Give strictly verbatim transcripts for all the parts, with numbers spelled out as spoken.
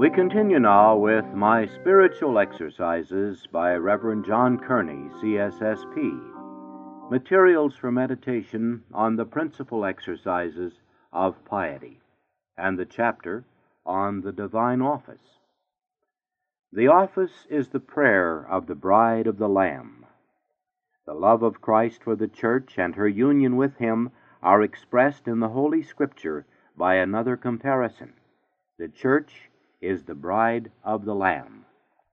We continue now with My Spiritual Exercises by Reverend John Kearney, C S S P, Materials for Meditation on the Principal Exercises of Piety, and the chapter on the Divine Office. The office is the prayer of the Bride of the Lamb. The love of Christ for the Church and her union with Him are expressed in the Holy Scripture by another comparison. The Church is the bride of the Lamb.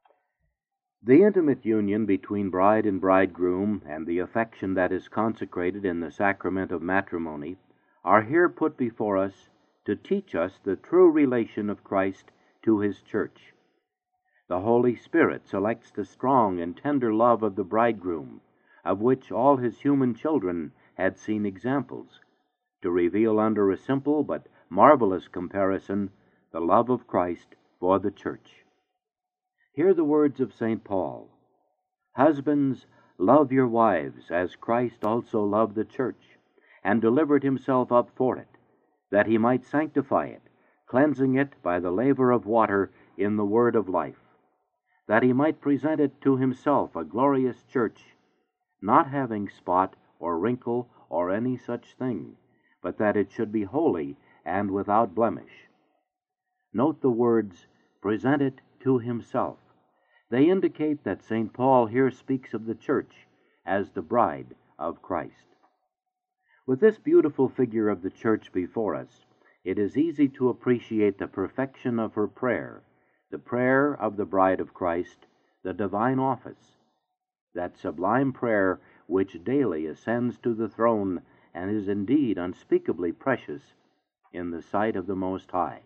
The intimate union between bride and bridegroom and the affection that is consecrated in the sacrament of matrimony are here put before us to teach us the true relation of Christ to His church. The Holy Spirit selects the strong and tender love of the bridegroom, of which all His human children had seen examples, to reveal under a simple but marvelous comparison the love of Christ for the church. Hear the words of Saint Paul: "Husbands, love your wives, as Christ also loved the church, and delivered himself up for it, that he might sanctify it, cleansing it by the laver of water in the word of life, that he might present it to himself a glorious church, not having spot or wrinkle or any such thing, but that it should be holy and without blemish." Note the words, "present it to himself." They indicate that Saint Paul here speaks of the church as the bride of Christ. With this beautiful figure of the church before us, it is easy to appreciate the perfection of her prayer, the prayer of the bride of Christ, the divine office, that sublime prayer which daily ascends to the throne and is indeed unspeakably precious in the sight of the Most High.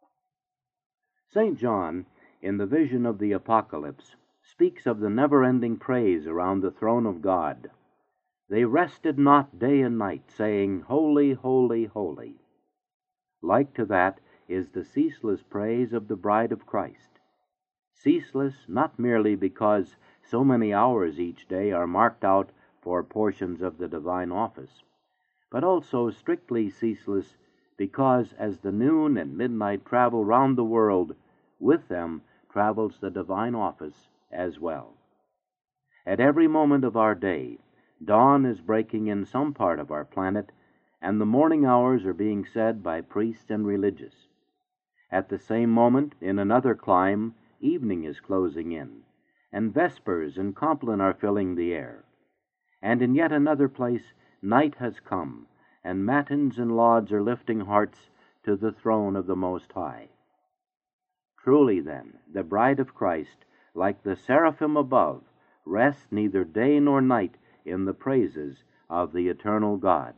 Saint John, in the vision of the Apocalypse, speaks of the never-ending praise around the throne of God. "They rested not day and night, saying, Holy, holy, holy." Like to that is the ceaseless praise of the bride of Christ. Ceaseless not merely because so many hours each day are marked out for portions of the divine office, but also strictly ceaseless because as the noon and midnight travel round the world, with them travels the divine office as well. At every moment of our day, dawn is breaking in some part of our planet, and the morning hours are being said by priests and religious. At the same moment, in another clime, evening is closing in, and vespers and compline are filling the air. And in yet another place, night has come, and matins and lauds are lifting hearts to the throne of the Most High. Truly, then, the bride of Christ, like the seraphim above, rests neither day nor night in the praises of the eternal God.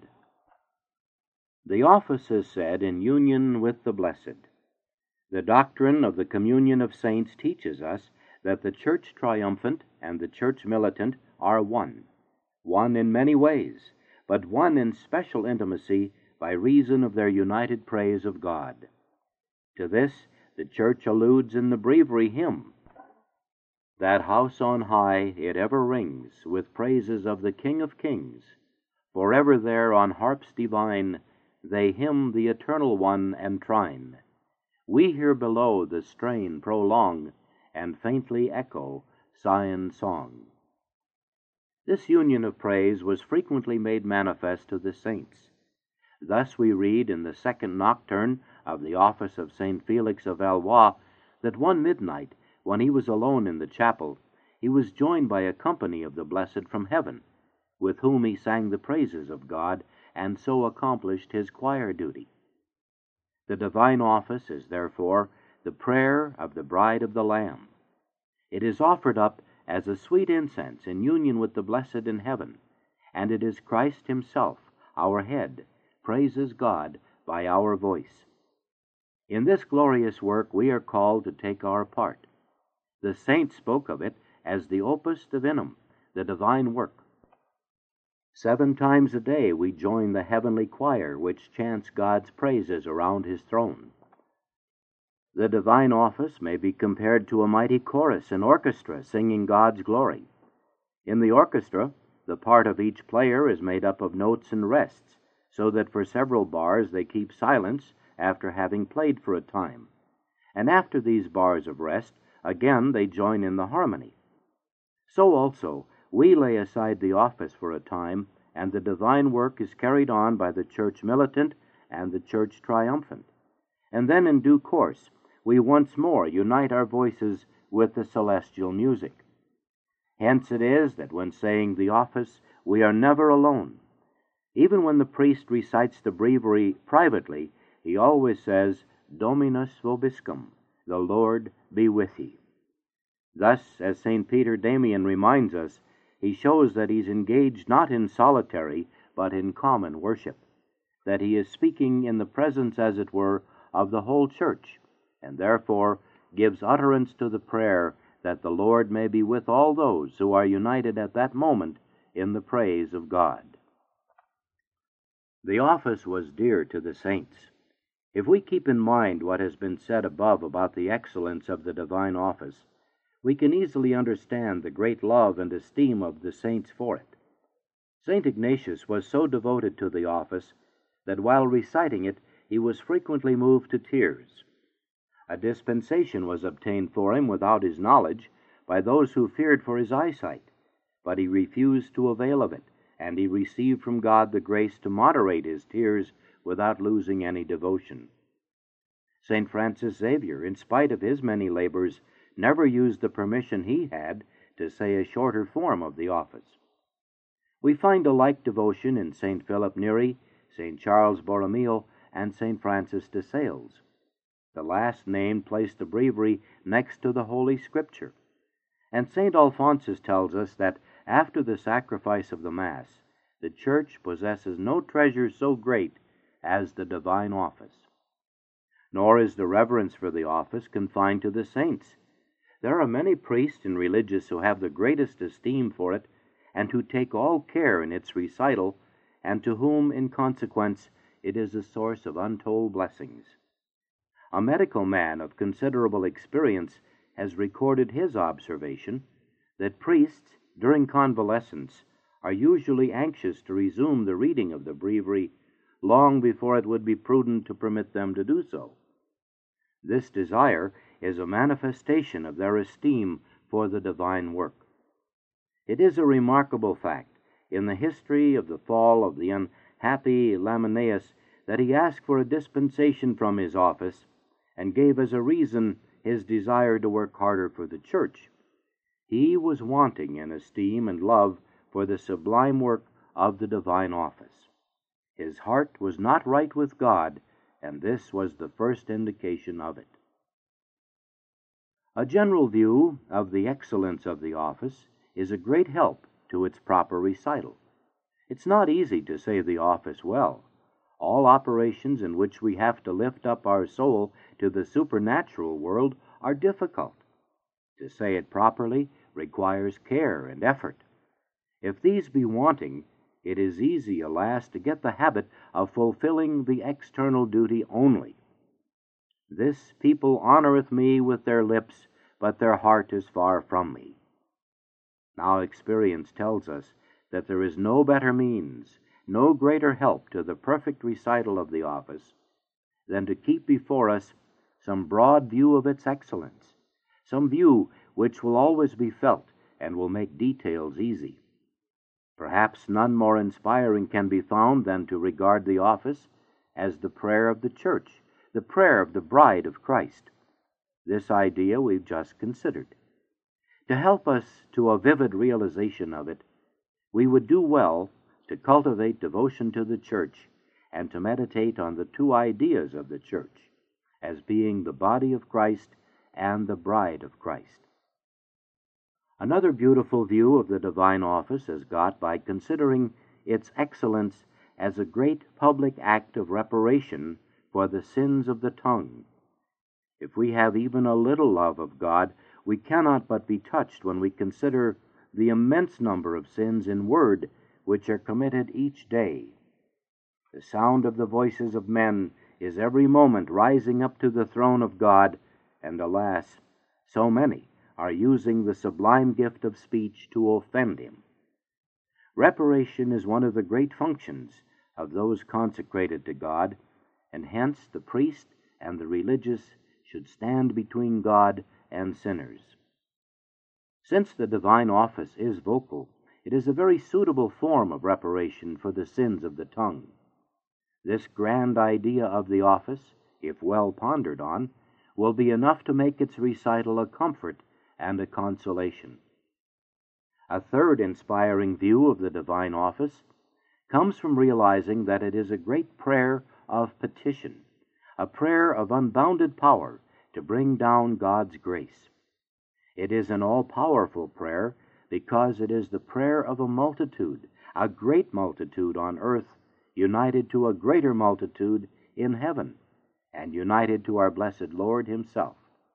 The office is said in union with the blessed. The doctrine of the communion of saints teaches us that the church triumphant and the church militant are one, one in many ways, but one in special intimacy by reason of their united praise of God. To this the church alludes in the breviary hymn, "That house on high it ever rings with praises of the King of Kings. Forever there on harps divine they hymn the Eternal One and Trine. We here below the strain prolong and faintly echo Zion's song." This union of praise was frequently made manifest to the saints. Thus we read in the second nocturne of the office of Saint Felix of Valois that one midnight, when he was alone in the chapel, he was joined by a company of the blessed from heaven, with whom he sang the praises of God, and so accomplished his choir duty. The divine office is therefore the prayer of the bride of the Lamb. It is offered up as a sweet incense in union with the blessed in heaven, and it is Christ himself, our head, praises God by our voice. In this glorious work we are called to take our part. The saints spoke of it as the opus divinum, the divine work. Seven times a day we join the heavenly choir which chants God's praises around his throne. The divine office may be compared to a mighty chorus and orchestra singing God's glory. In the orchestra, the part of each player is made up of notes and rests, so that for several bars they keep silence after having played for a time, and after these bars of rest, again they join in the harmony. So also, we lay aside the office for a time, and the divine work is carried on by the church militant and the church triumphant. And then in due course, we once more unite our voices with the celestial music. Hence it is that when saying the office, we are never alone. Even when the priest recites the breviary privately, he always says, Dominus vobiscum, the Lord be with ye. Thus, as Saint Peter Damian reminds us, he shows that he's engaged not in solitary, but in common worship, that he is speaking in the presence, as it were, of the whole church, and therefore gives utterance to the prayer that the Lord may be with all those who are united at that moment in the praise of God. The office was dear to the saints. If we keep in mind what has been said above about the excellence of the divine office, we can easily understand the great love and esteem of the saints for it. Saint Ignatius was so devoted to the office that while reciting it, he was frequently moved to tears. A dispensation was obtained for him without his knowledge by those who feared for his eyesight, but he refused to avail of it, and he received from God the grace to moderate his tears without losing any devotion. Saint Francis Xavier, in spite of his many labors, never used the permission he had to say a shorter form of the office. We find a like devotion in Saint Philip Neri, Saint Charles Borromeo, and Saint Francis de Sales. The last named placed the breviary next to the Holy Scripture. And Saint Alphonsus tells us that after the sacrifice of the Mass, the Church possesses no treasure so great as the divine office. Nor is the reverence for the office confined to the saints. There are many priests and religious who have the greatest esteem for it, and who take all care in its recital, and to whom, in consequence, it is a source of untold blessings. A medical man of considerable experience has recorded his observation that priests, during convalescence, are usually anxious to resume the reading of the breviary long before it would be prudent to permit them to do so. This desire is a manifestation of their esteem for the divine work. It is a remarkable fact in the history of the fall of the unhappy Laminius that he asked for a dispensation from his office and gave as a reason his desire to work harder for the church. He was wanting in esteem and love for the sublime work of the divine office. His heart was not right with God, and this was the first indication of it. A general view of the excellence of the office is a great help to its proper recital. It's not easy to say the office well. All operations in which we have to lift up our soul to the supernatural world are difficult. To say it properly requires care and effort. If these be wanting, it is easy, alas, to get the habit of fulfilling the external duty only. This people honoreth me with their lips, but their heart is far from me. Now experience tells us that there is no better means, no greater help to the perfect recital of the office, than to keep before us some broad view of its excellence, some view which will always be felt and will make details easy. Perhaps none more inspiring can be found than to regard the office as the prayer of the church, the prayer of the bride of Christ. This idea we've just considered. To help us to a vivid realization of it, we would do well to cultivate devotion to the church and to meditate on the two ideas of the church as being the body of Christ and the bride of Christ. Another beautiful view of the divine office is got by considering its excellence as a great public act of reparation for the sins of the tongue. If we have even a little love of God, we cannot but be touched when we consider the immense number of sins in word which are committed each day. The sound of the voices of men is every moment rising up to the throne of God, and alas, so many are using the sublime gift of speech to offend him. Reparation is one of the great functions of those consecrated to God, and hence the priest and the religious should stand between God and sinners. Since the divine office is vocal, it is a very suitable form of reparation for the sins of the tongue. This grand idea of the office, if well pondered on, will be enough to make its recital a comfort and a consolation. A third inspiring view of the divine office comes from realizing that it is a great prayer of petition, a prayer of unbounded power to bring down God's grace. It is an all-powerful prayer because it is the prayer of a multitude, a great multitude on earth, united to a greater multitude in heaven, and united to our blessed Lord himself.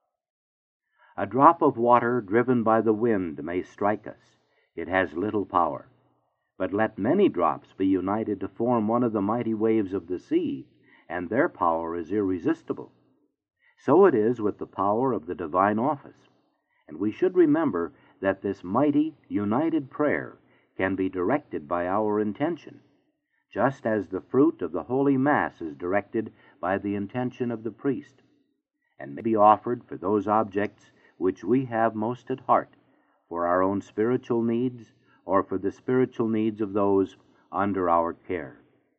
A drop of water driven by the wind may strike us. It has little power. But let many drops be united to form one of the mighty waves of the sea, and their power is irresistible. So it is with the power of the divine office. And we should remember that this mighty, united prayer can be directed by our intention, just as the fruit of the Holy Mass is directed by the intention of the priest, and may be offered for those objects which we have most at heart, for our own spiritual needs, or for the spiritual needs of those under our care.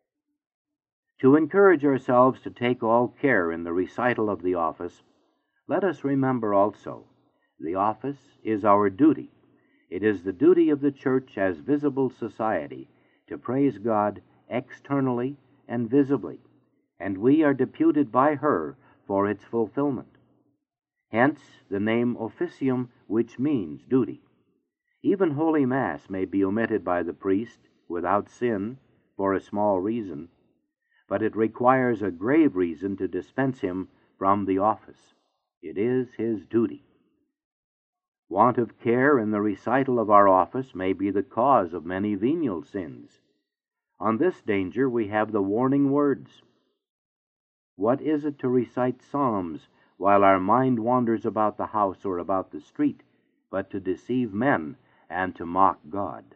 To encourage ourselves to take all care in the recital of the office, let us remember also, the office is our duty. It is the duty of the Church as visible society to praise God externally and visibly, and we are deputed by her for its fulfillment. Hence the name officium, which means duty. Even Holy Mass may be omitted by the priest without sin for a small reason, but it requires a grave reason to dispense him from the office. It is his duty. Want of care in the recital of our office may be the cause of many venial sins. On this danger we have the warning words. What is it to recite psalms while our mind wanders about the house or about the street, but to deceive men and to mock God?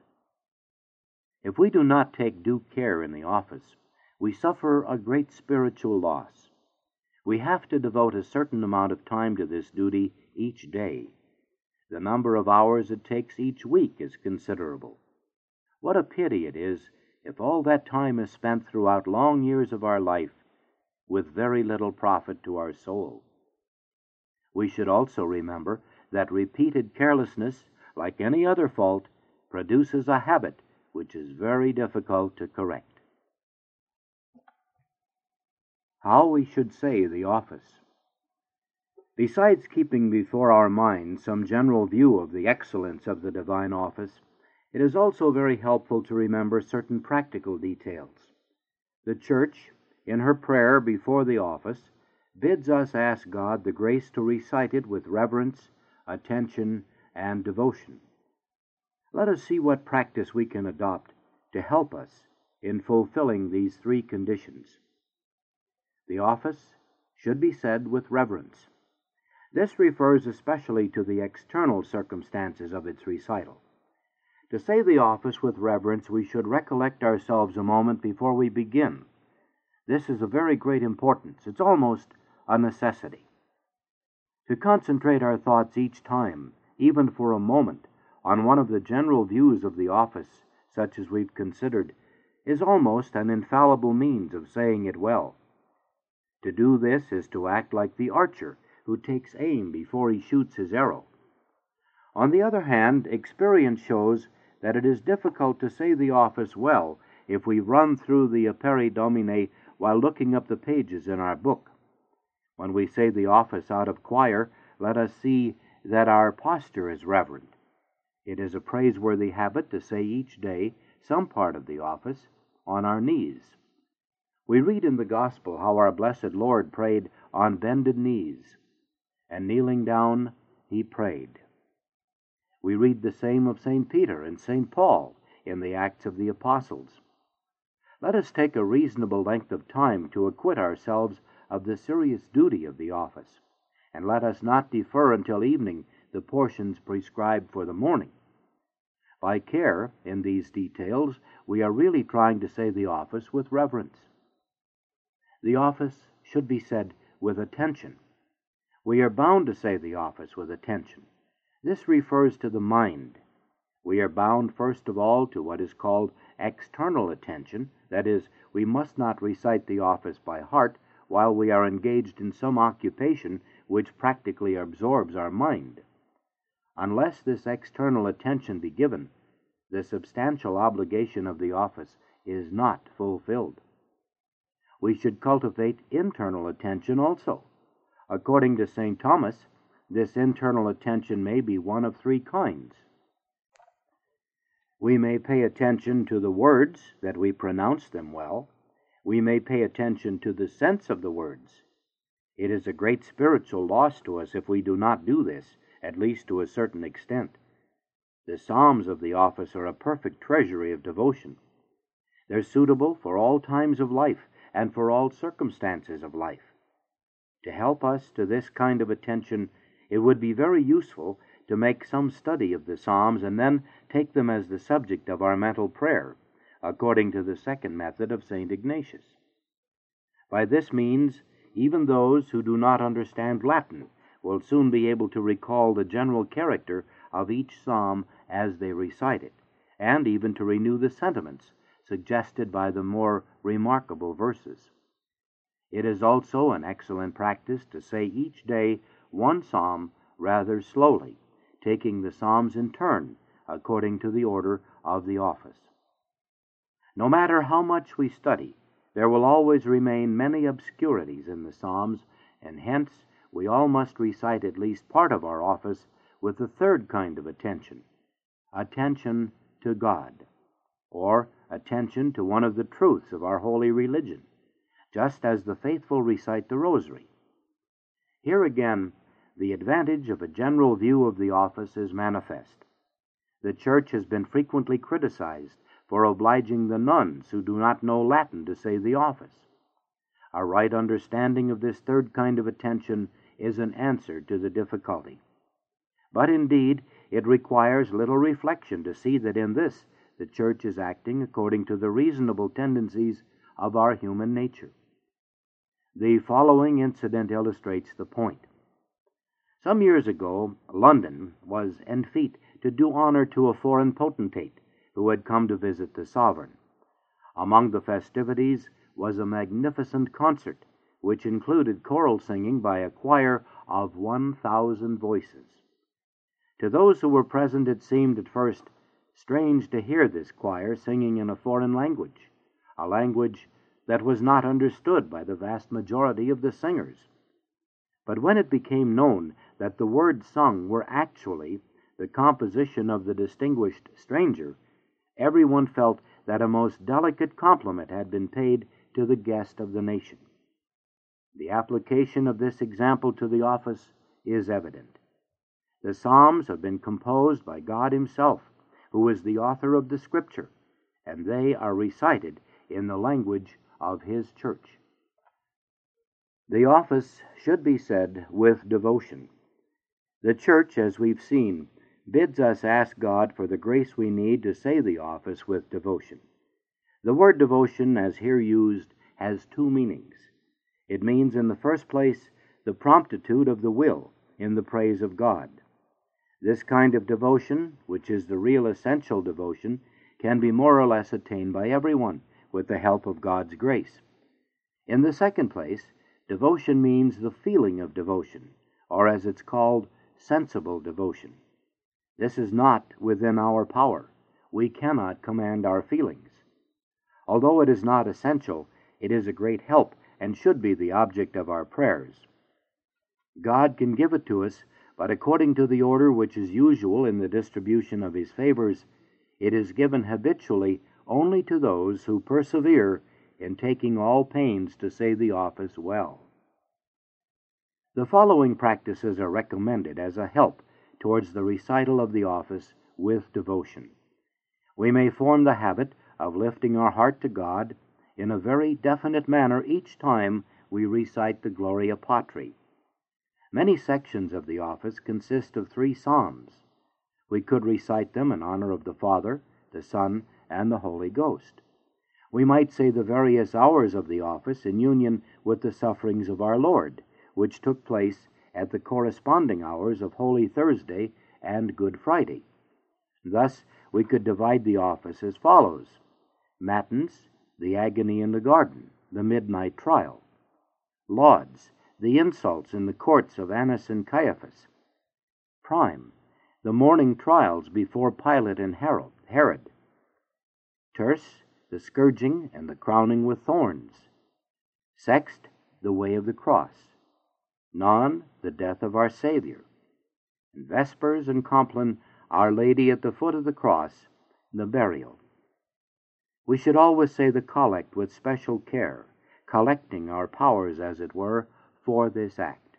If we do not take due care in the office, we suffer a great spiritual loss. We have to devote a certain amount of time to this duty each day. The number of hours it takes each week is considerable. What a pity it is if all that time is spent throughout long years of our life with very little profit to our soul. We should also remember that repeated carelessness, like any other fault, produces a habit which is very difficult to correct. How we should say the office. Besides keeping before our minds some general view of the excellence of the divine office, it is also very helpful to remember certain practical details. The Church, in her prayer before the office, bids us ask God the grace to recite it with reverence, attention, and devotion. Let us see what practice we can adopt to help us in fulfilling these three conditions. The office should be said with reverence. This refers especially to the external circumstances of its recital. To say the office with reverence, we should recollect ourselves a moment before we begin. This is of very great importance. It's almost a necessity. To concentrate our thoughts each time, even for a moment, on one of the general views of the office, such as we've considered, is almost an infallible means of saying it well. To do this is to act like the archer who takes aim before he shoots his arrow. On the other hand, experience shows that it is difficult to say the office well if we run through the Aperi Domine while looking up the pages in our book. When we say the office out of choir, let us see that our posture is reverent. It is a praiseworthy habit to say each day some part of the office on our knees. We read in the Gospel how our blessed Lord prayed on bended knees, and kneeling down, he prayed. We read the same of Saint Peter and Saint Paul in the Acts of the Apostles. Let us take a reasonable length of time to acquit ourselves of the serious duty of the office, and let us not defer until evening the portions prescribed for the morning. By care in these details, we are really trying to say the office with reverence. The office should be said with attention. We are bound to say the office with attention. This refers to the mind. We are bound first of all to what is called external attention. That is, we must not recite the office by heart while we are engaged in some occupation which practically absorbs our mind. Unless this external attention be given, the substantial obligation of the office is not fulfilled. We should cultivate internal attention also. According to Saint Thomas, this internal attention may be one of three kinds. We may pay attention to the words, that we pronounce them well. We may pay attention to the sense of the words. It is a great spiritual loss to us if we do not do this, at least to a certain extent. The Psalms of the office are a perfect treasury of devotion. They're suitable for all times of life and for all circumstances of life. To help us to this kind of attention, it would be very useful to make some study of the Psalms and then take them as the subject of our mental prayer, according to the second method of Saint Ignatius. By this means, even those who do not understand Latin will soon be able to recall the general character of each psalm as they recite it, and even to renew the sentiments suggested by the more remarkable verses. It is also an excellent practice to say each day one psalm rather slowly, taking the psalms in turn according to the order of the office. No matter how much we study, there will always remain many obscurities in the psalms, and hence we all must recite at least part of our office with the third kind of attention, attention to God, or attention to one of the truths of our holy religion, just as the faithful recite the rosary. Here again, the advantage of a general view of the office is manifest. The Church has been frequently criticized for obliging the nuns who do not know Latin to say the office. A right understanding of this third kind of attention is an answer to the difficulty. But indeed, it requires little reflection to see that in this the Church is acting according to the reasonable tendencies of our human nature. The following incident illustrates the point. Some years ago, London was en fete to do honor to a foreign potentate who had come to visit the sovereign. Among the festivities was a magnificent concert, which included choral singing by a choir of one thousand voices. To those who were present, it seemed at first strange to hear this choir singing in a foreign language, a language that was not understood by the vast majority of the singers. But when it became known that the words sung were actually the composition of the distinguished stranger, everyone felt that a most delicate compliment had been paid to the guest of the nation. The application of this example to the office is evident. The Psalms have been composed by God Himself, who is the author of the Scripture, and they are recited in the language of His Church. The office should be said with devotion. The Church, as we've seen, bids us ask God for the grace we need to say the office with devotion. The word devotion, as here used, has two meanings. It means, in the first place, the promptitude of the will in the praise of God. This kind of devotion, which is the real essential devotion, can be more or less attained by everyone with the help of God's grace. In the second place, devotion means the feeling of devotion, or as it's called, sensible devotion. This is not within our power. We cannot command our feelings. Although it is not essential, it is a great help and should be the object of our prayers. God can give it to us, but according to the order which is usual in the distribution of His favors, it is given habitually only to those who persevere in taking all pains to say the office well. The following practices are recommended as a help towards the recital of the office with devotion. We may form the habit of lifting our heart to God in a very definite manner each time we recite the Gloria Patri. Many sections of the office consist of three psalms. We could recite them in honor of the Father, the Son, and the Holy Ghost. We might say the various hours of the office in union with the sufferings of our Lord, which took place at the corresponding hours of Holy Thursday and Good Friday. Thus, we could divide the office as follows: Matins, the agony in the garden, the midnight trial; Lauds, the insults in the courts of Annas and Caiaphas; Prime, the morning trials before Pilate and Herod; Terce, the scourging and the crowning with thorns; Sext, the way of the cross; Non, the death of our Savior; and Vespers and Compline, Our Lady at the foot of the cross, the burial. We should always say the collect with special care, collecting our powers, as it were, for this act.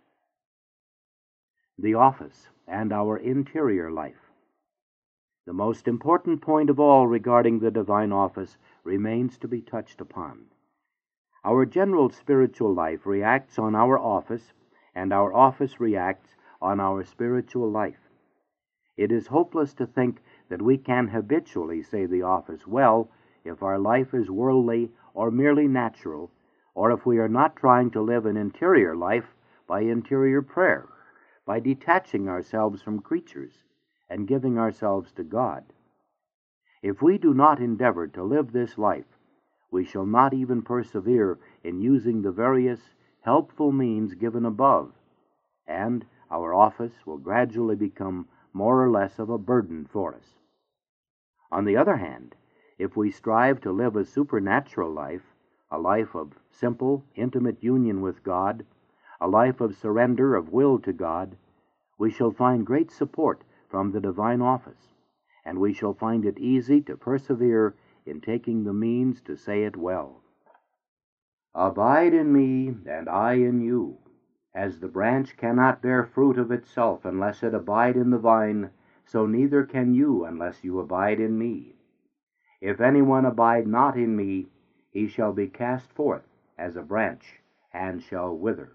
The office and our interior life. The most important point of all regarding the divine office remains to be touched upon. Our general spiritual life reacts on our office, and our office reacts on our spiritual life. It is hopeless to think that we can habitually say the office well if our life is worldly or merely natural, or if we are not trying to live an interior life by interior prayer, by detaching ourselves from creatures and giving ourselves to God. If we do not endeavor to live this life, we shall not even persevere in using the various helpful means given above, and our office will gradually become more or less of a burden for us. On the other hand, if we strive to live a supernatural life, a life of simple, intimate union with God, a life of surrender of will to God, we shall find great support from the divine office, and we shall find it easy to persevere in taking the means to say it well. Abide in me, and I in you. As the branch cannot bear fruit of itself unless it abide in the vine, so neither can you unless you abide in me. If anyone abide not in me, he shall be cast forth as a branch, and shall wither.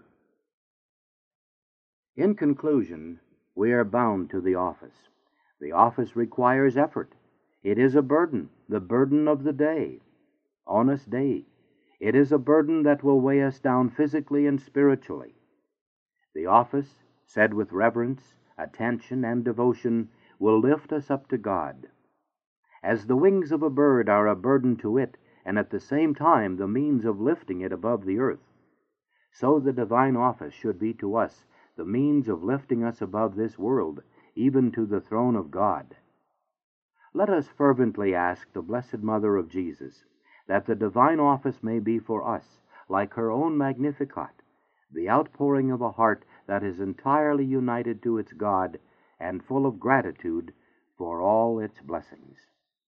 In conclusion, we are bound to the office. The office requires effort. It is a burden, the burden of the day. Honest day. It is a burden that will weigh us down physically and spiritually. The office, said with reverence, attention, and devotion, will lift us up to God. As the wings of a bird are a burden to it, and at the same time the means of lifting it above the earth, so the divine office should be to us the means of lifting us above this world, even to the throne of God. Let us fervently ask the Blessed Mother of Jesus that the divine office may be for us, like her own Magnificat, the outpouring of a heart that is entirely united to its God and full of gratitude for all its blessings.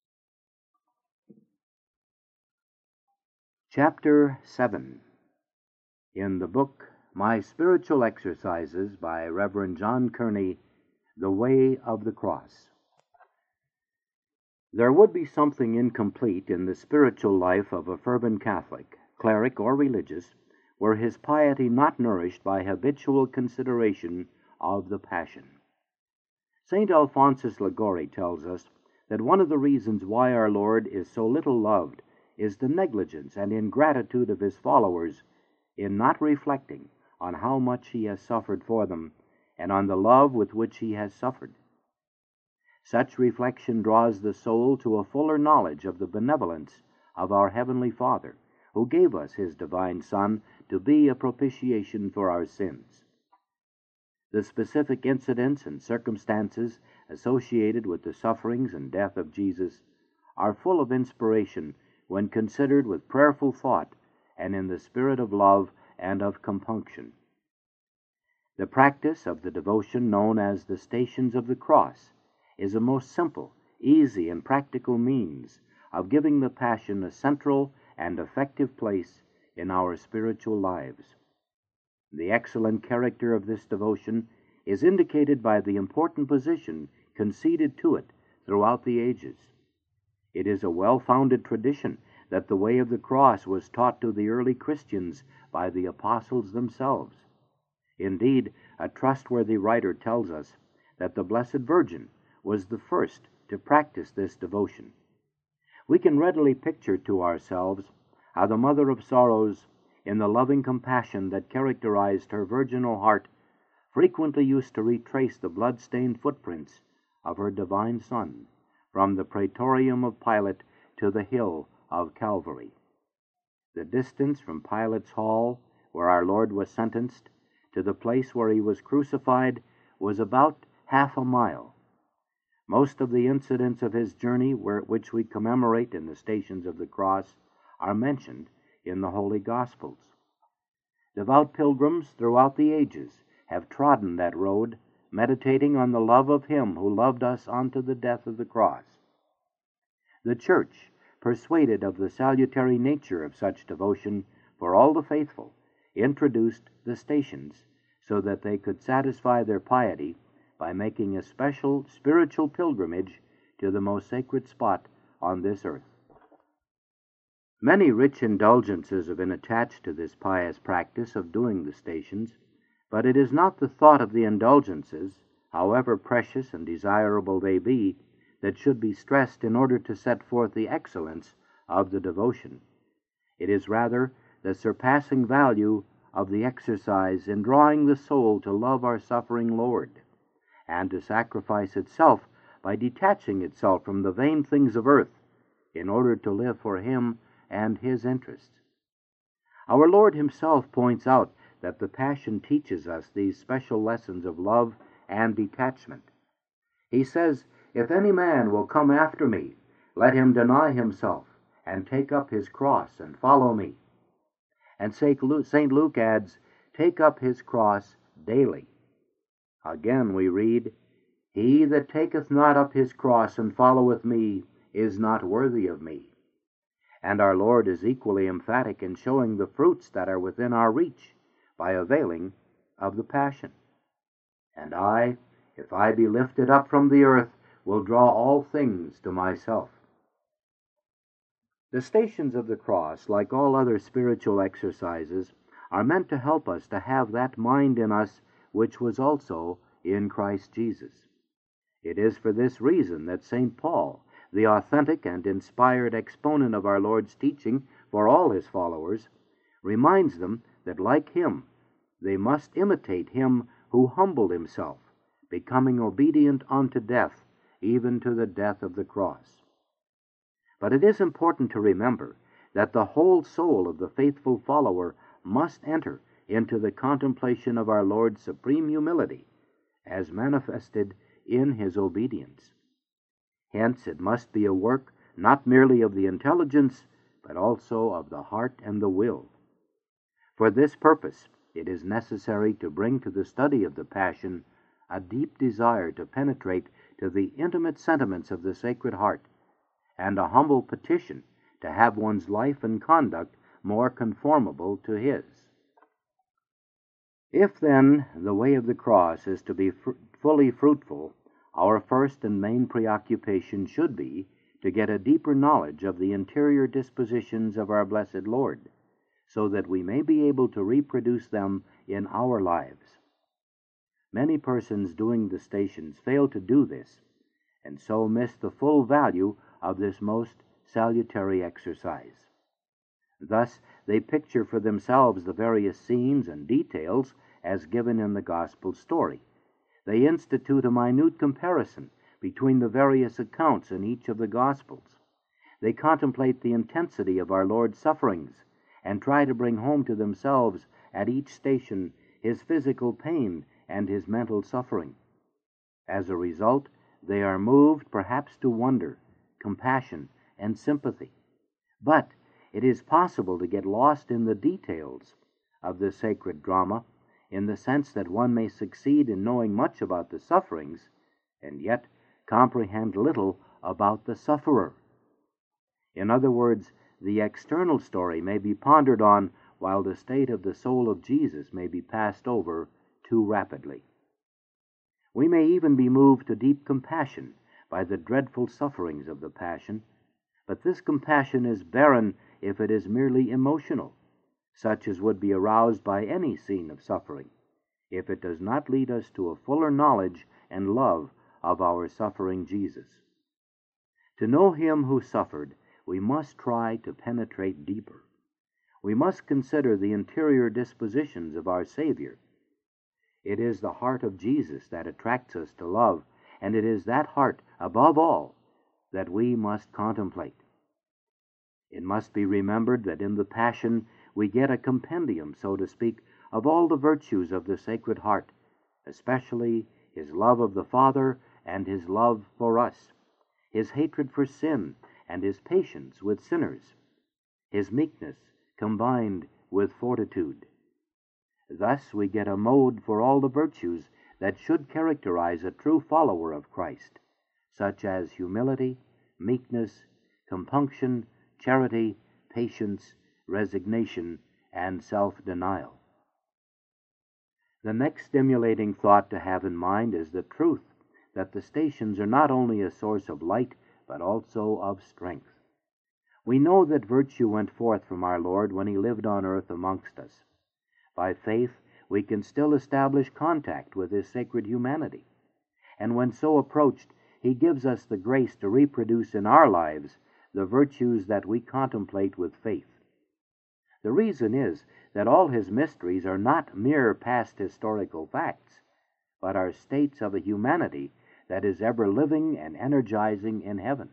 Chapter seven. In the book My Spiritual Exercises by Reverend John Kearney, The Way of the Cross. There would be something incomplete in the spiritual life of a fervent Catholic, cleric or religious, were his piety not nourished by habitual consideration of the Passion. Saint Alphonsus Liguori tells us that one of the reasons why our Lord is so little loved is the negligence and ingratitude of his followers in not reflecting on how much he has suffered for them and on the love with which he has suffered. Such reflection draws the soul to a fuller knowledge of the benevolence of our Heavenly Father, who gave us his divine Son to be a propitiation for our sins. The specific incidents and circumstances associated with the sufferings and death of Jesus are full of inspiration when considered with prayerful thought and in the spirit of love and of compunction. The practice of the devotion known as the Stations of the Cross is a most simple, easy, and practical means of giving the Passion a central and effective place in our spiritual lives. The excellent character of this devotion is indicated by the important position conceded to it throughout the ages. It is a well-founded tradition that the way of the cross was taught to the early Christians by the apostles themselves. Indeed, a trustworthy writer tells us that the Blessed Virgin was the first to practice this devotion. We can readily picture to ourselves how the Mother of Sorrows, in the loving compassion that characterized her virginal heart, frequently used to retrace the blood-stained footprints of her divine Son from the praetorium of Pilate to the hill of Calvary. The distance from Pilate's hall, where our Lord was sentenced, to the place where he was crucified was about half a mile. Most of the incidents of his journey, which we commemorate in the Stations of the Cross, are mentioned in the Holy Gospels. Devout pilgrims throughout the ages have trodden that road, meditating on the love of him who loved us unto the death of the cross. The Church, persuaded of the salutary nature of such devotion for all the faithful, introduced the Stations so that they could satisfy their piety by making a special spiritual pilgrimage to the most sacred spot on this earth. Many rich indulgences have been attached to this pious practice of doing the Stations, but it is not the thought of the indulgences, however precious and desirable they be, that should be stressed in order to set forth the excellence of the devotion. It is rather the surpassing value of the exercise in drawing the soul to love our suffering Lord, and to sacrifice itself by detaching itself from the vain things of earth in order to live for him and his interests. Our Lord himself points out that the Passion teaches us these special lessons of love and detachment. He says, "If any man will come after me, let him deny himself, and take up his cross, and follow me." And Saint Luke adds, "Take up his cross daily." Again we read, "He that taketh not up his cross and followeth me is not worthy of me." And our Lord is equally emphatic in showing the fruits that are within our reach by availing of the Passion. "And I, if I be lifted up from the earth, will draw all things to myself." The Stations of the Cross, like all other spiritual exercises, are meant to help us to have that mind in us which was also in Christ Jesus. It is for this reason that Saint Paul, the authentic and inspired exponent of our Lord's teaching for all his followers, reminds them that, like him, they must imitate him who humbled himself, becoming obedient unto death, even to the death of the cross. But it is important to remember that the whole soul of the faithful follower must enter into the contemplation of our Lord's supreme humility, as manifested in his obedience. Hence it must be a work not merely of the intelligence, but also of the heart and the will. For this purpose, it is necessary to bring to the study of the Passion a deep desire to penetrate to the intimate sentiments of the Sacred Heart, and a humble petition to have one's life and conduct more conformable to his. If, then, the way of the cross is to be fr- fully fruitful, our first and main preoccupation should be to get a deeper knowledge of the interior dispositions of our blessed Lord, so that we may be able to reproduce them in our lives. Many persons doing the Stations fail to do this, and so miss the full value of this most salutary exercise. Thus they picture for themselves the various scenes and details as given in the Gospel story. They institute a minute comparison between the various accounts in each of the Gospels. They contemplate the intensity of our Lord's sufferings and try to bring home to themselves at each station his physical pain and his mental suffering. As a result, they are moved perhaps to wonder, compassion, and sympathy. But it is possible to get lost in the details of the sacred drama, in the sense that one may succeed in knowing much about the sufferings, and yet comprehend little about the sufferer. In other words, the external story may be pondered on, while the state of the soul of Jesus may be passed over too rapidly. We may even be moved to deep compassion by the dreadful sufferings of the Passion, but this compassion is barren if it is merely emotional, such as would be aroused by any scene of suffering, if it does not lead us to a fuller knowledge and love of our suffering Jesus. To know him who suffered, we must try to penetrate deeper. We must consider the interior dispositions of our Savior. It is the heart of Jesus that attracts us to love, and it is that heart, above all, that we must contemplate. It must be remembered that in the Passion we get a compendium, so to speak, of all the virtues of the Sacred Heart, especially his love of the Father and his love for us, his hatred for sin and his patience with sinners, his meekness combined with fortitude. Thus we get a mode for all the virtues that should characterize a true follower of Christ, such as humility, meekness, compunction, charity, patience, resignation, and self-denial. The next stimulating thought to have in mind is the truth that the stations are not only a source of light, but also of strength. We know that virtue went forth from our Lord when he lived on earth amongst us. By faith, we can still establish contact with his sacred humanity, and when so approached, he gives us the grace to reproduce in our lives the virtues that we contemplate with faith. The reason is that all his mysteries are not mere past historical facts, but are states of a humanity that is ever living and energizing in heaven.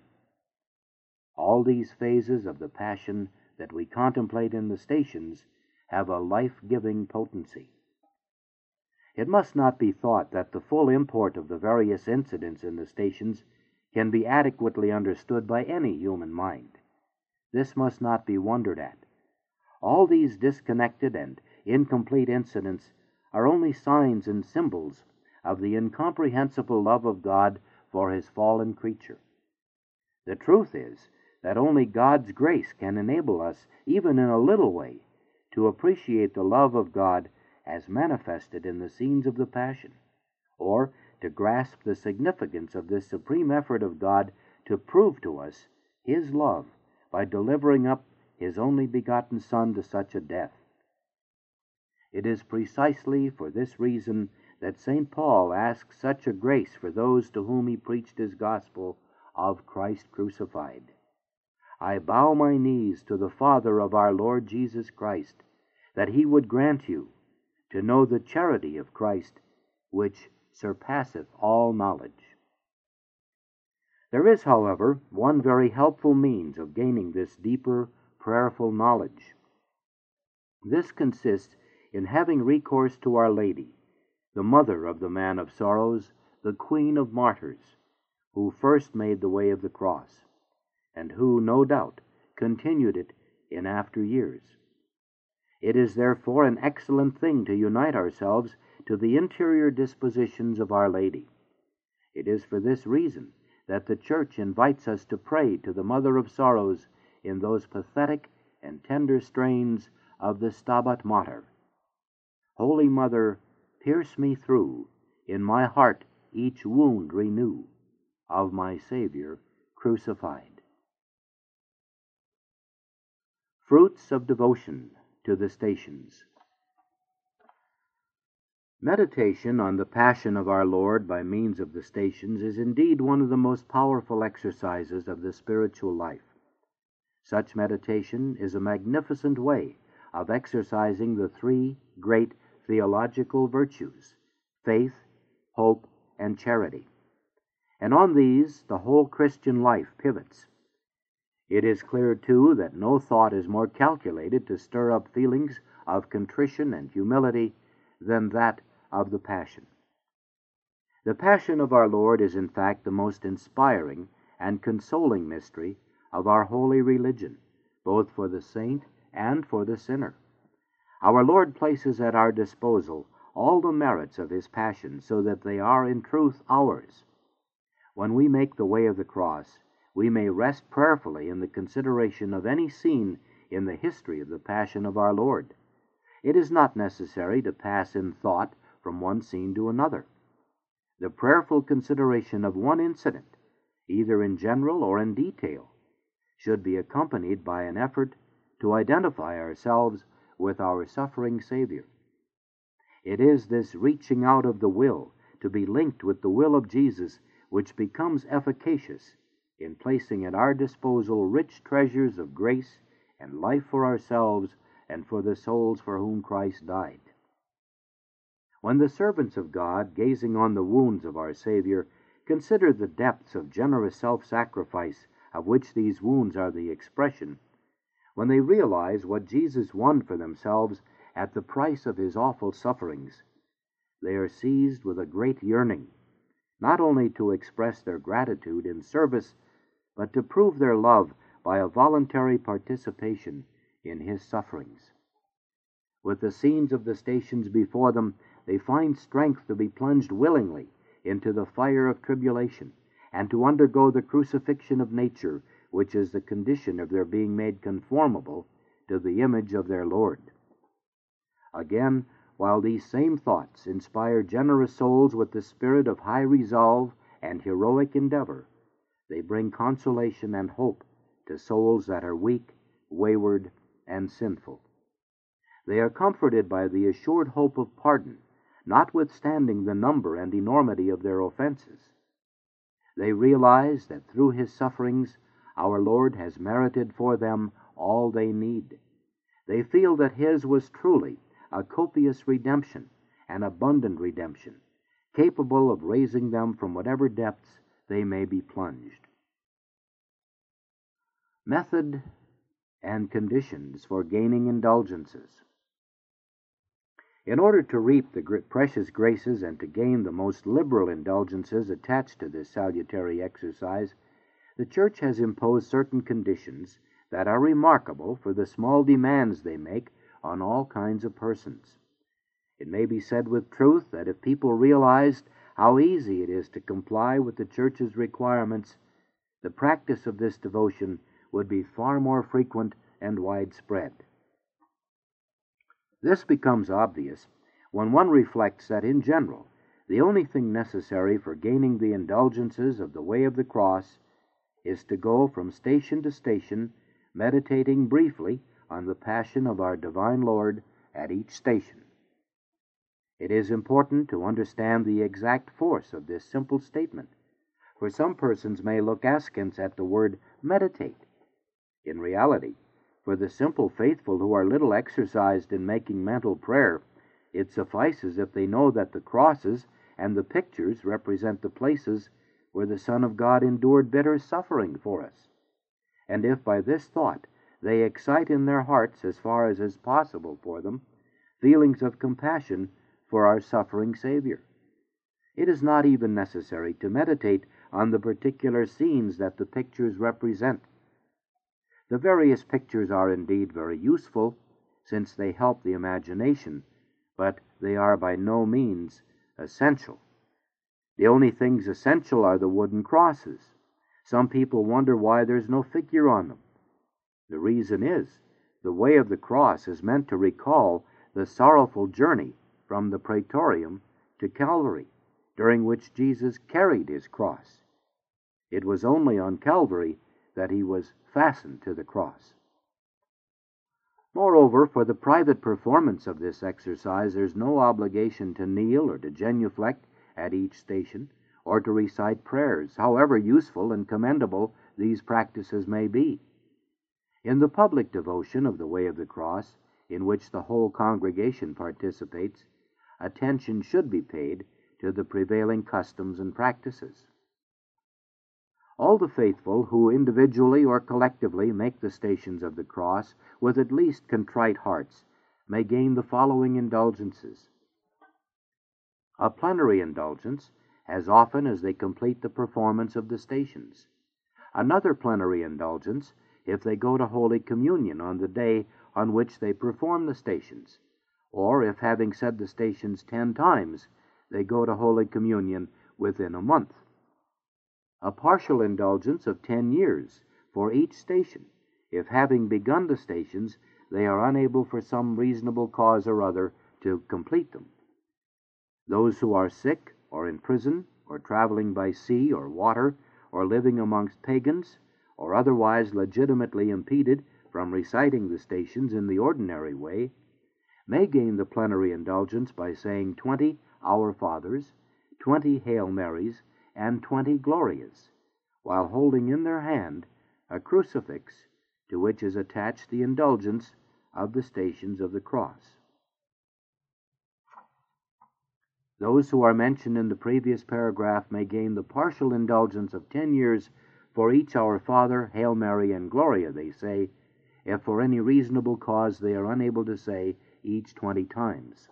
All these phases of the Passion that we contemplate in the stations have a life-giving potency. It must not be thought that the full import of the various incidents in the stations can be adequately understood by any human mind. This must not be wondered at. All these disconnected and incomplete incidents are only signs and symbols of the incomprehensible love of God for his fallen creature. The truth is that only God's grace can enable us, even in a little way, to appreciate the love of God as manifested in the scenes of the Passion, or to grasp the significance of this supreme effort of God to prove to us his love by delivering up his only begotten Son to such a death. It is precisely for this reason that Saint Paul asks such a grace for those to whom he preached his gospel of Christ crucified. I bow my knees to the Father of our Lord Jesus Christ, that he would grant you to know the charity of Christ, which surpasseth all knowledge. There is, however, one very helpful means of gaining this deeper, prayerful knowledge. This consists in having recourse to Our Lady, the mother of the Man of Sorrows, the Queen of Martyrs, who first made the way of the cross, and who, no doubt, continued it in after years. It is therefore an excellent thing to unite ourselves to the interior dispositions of Our Lady. It is for this reason that the Church invites us to pray to the Mother of Sorrows in those pathetic and tender strains of the Stabat Mater. Holy Mother, pierce me through, in my heart each wound renew, of my Savior crucified. Fruits of Devotion to the Stations. Meditation on the Passion of our Lord by means of the Stations is indeed one of the most powerful exercises of the spiritual life. Such meditation is a magnificent way of exercising the three great theological virtues, faith, hope, and charity. And on these the whole Christian life pivots. It is clear, too, that no thought is more calculated to stir up feelings of contrition and humility than that of the Passion. The Passion of our Lord is, in fact, the most inspiring and consoling mystery of our holy religion, both for the saint and for the sinner. Our Lord places at our disposal all the merits of his Passion, so that they are in truth ours. When we make the way of the cross, we may rest prayerfully in the consideration of any scene in the history of the Passion of our Lord. It is not necessary to pass in thought from one scene to another. The prayerful consideration of one incident, either in general or in detail, should be accompanied by an effort to identify ourselves with our suffering Savior. It is this reaching out of the will to be linked with the will of Jesus which becomes efficacious in placing at our disposal rich treasures of grace and life for ourselves and for the souls for whom Christ died. When the servants of God, gazing on the wounds of our Savior, consider the depths of generous self-sacrifice of which these wounds are the expression, when they realize what Jesus won for themselves at the price of his awful sufferings, they are seized with a great yearning, not only to express their gratitude in service, but to prove their love by a voluntary participation in his sufferings. With the scenes of the stations before them, they find strength to be plunged willingly into the fire of tribulation, and to undergo the crucifixion of nature, which is the condition of their being made conformable to the image of their Lord. Again, while these same thoughts inspire generous souls with the spirit of high resolve and heroic endeavor, they bring consolation and hope to souls that are weak, wayward, and sinful. They are comforted by the assured hope of pardon, notwithstanding the number and enormity of their offenses. They realize that through his sufferings our Lord has merited for them all they need. They feel that his was truly a copious redemption, an abundant redemption, capable of raising them from whatever depths they may be plunged. Method and conditions for gaining indulgences. In order to reap the precious graces and to gain the most liberal indulgences attached to this salutary exercise, the Church has imposed certain conditions that are remarkable for the small demands they make on all kinds of persons. It may be said with truth that if people realized how easy it is to comply with the Church's requirements, the practice of this devotion would be far more frequent and widespread. This becomes obvious when one reflects that, in general, the only thing necessary for gaining the indulgences of the way of the cross is to go from station to station, meditating briefly on the passion of our divine Lord at each station. It is important to understand the exact force of this simple statement, for some persons may look askance at the word meditate. In reality, for the simple faithful who are little exercised in making mental prayer, it suffices if they know that the crosses and the pictures represent the places where the Son of God endured bitter suffering for us, and if by this thought they excite in their hearts, as far as is possible for them, feelings of compassion for our suffering Savior. It is not even necessary to meditate on the particular scenes that the pictures represent. The various pictures are indeed very useful, since they help the imagination, but they are by no means essential. The only things essential are the wooden crosses. Some people wonder why there's no figure on them. The reason is, the way of the cross is meant to recall the sorrowful journey from the Praetorium to Calvary, during which Jesus carried his cross. It was only on Calvary that he was fastened to the cross. Moreover, for the private performance of this exercise, there's no obligation to kneel or to genuflect at each station, or to recite prayers, however useful and commendable these practices may be. In the public devotion of the Way of the Cross, in which the whole congregation participates, attention should be paid to the prevailing customs and practices. All the faithful who individually or collectively make the stations of the cross with at least contrite hearts may gain the following indulgences. A plenary indulgence, as often as they complete the performance of the stations. Another plenary indulgence, if they go to Holy Communion on the day on which they perform the stations, or if, having said the stations ten times, they go to Holy Communion within a month. A partial indulgence of ten years for each station, if, having begun the stations, they are unable for some reasonable cause or other to complete them. Those who are sick, or in prison, or traveling by sea or water, or living amongst pagans, or otherwise legitimately impeded from reciting the stations in the ordinary way, may gain the plenary indulgence by saying twenty Our Fathers, twenty Hail Marys, and twenty Glorias, while holding in their hand a crucifix to which is attached the indulgence of the stations of the cross. Those who are mentioned in the previous paragraph may gain the partial indulgence of ten years for each Our Father, Hail Mary, and Gloria, they say, if for any reasonable cause they are unable to say each twenty times.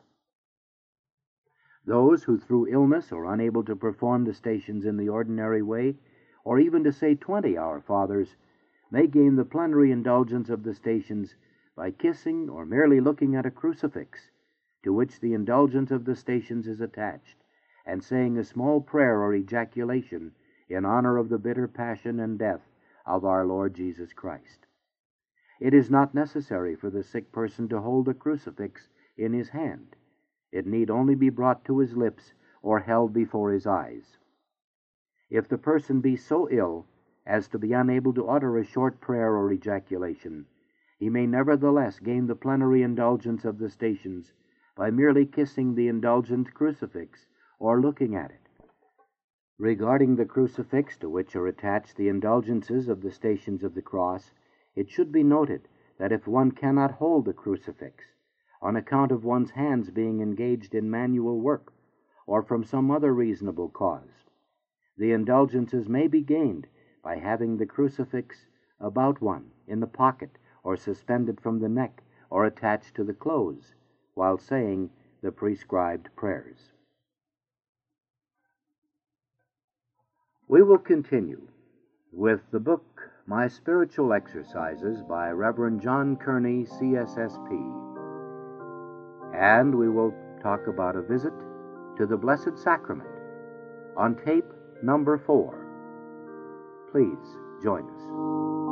Those who through illness are unable to perform the stations in the ordinary way, or even to say twenty Our Fathers, may gain the plenary indulgence of the stations by kissing or merely looking at a crucifix, to which the indulgence of the stations is attached, and saying a small prayer or ejaculation in honor of the bitter passion and death of our Lord Jesus Christ. It is not necessary for the sick person to hold a crucifix in his hand. It need only be brought to his lips or held before his eyes. If the person be so ill as to be unable to utter a short prayer or ejaculation, he may nevertheless gain the plenary indulgence of the stations by merely kissing the indulgent crucifix or looking at it. Regarding the crucifix to which are attached the indulgences of the Stations of the Cross, it should be noted that if one cannot hold the crucifix, on account of one's hands being engaged in manual work, or from some other reasonable cause, the indulgences may be gained by having the crucifix about one, in the pocket, or suspended from the neck, or attached to the clothes, while saying the prescribed prayers. We will continue with the book My Spiritual Exercises by Reverend John Kearney, C S S P, and we will talk about a visit to the Blessed Sacrament on tape number four. Please join us.